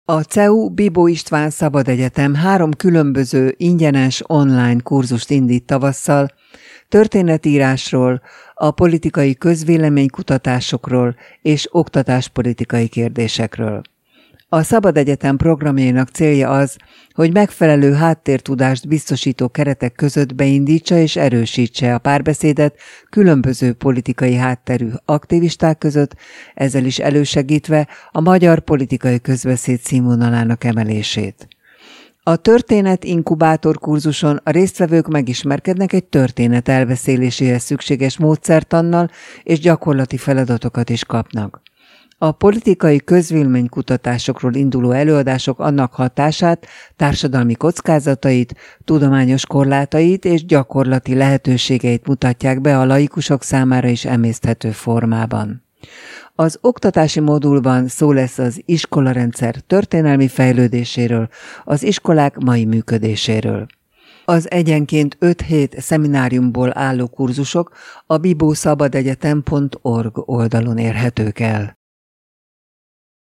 A CEU Bibó István Szabad Egyetem 3 különböző ingyenes online kurzust indít tavasszal, történetírásról, a politikai közvéleménykutatásokról és oktatáspolitikai kérdésekről. A Szabad Egyetem programjainak célja az, hogy megfelelő háttértudást biztosító keretek között beindítsa és erősítse a párbeszédet különböző politikai hátterű aktivisták között, ezzel is elősegítve a magyar politikai közbeszéd színvonalának emelését. A történet inkubátor kurzuson a résztvevők megismerkednek egy történet elbeszéléséhez szükséges módszertannal és gyakorlati feladatokat is kapnak. A politikai közvéleménykutatásokról induló előadások annak hatását, társadalmi kockázatait, tudományos korlátait és gyakorlati lehetőségeit mutatják be a laikusok számára is emészthető formában. Az oktatási modulban szó lesz az iskolarendszer történelmi fejlődéséről, az iskolák mai működéséről. Az egyenként 5 hét szemináriumból álló kurzusok a bibószabadegyetem.org oldalon érhetők el.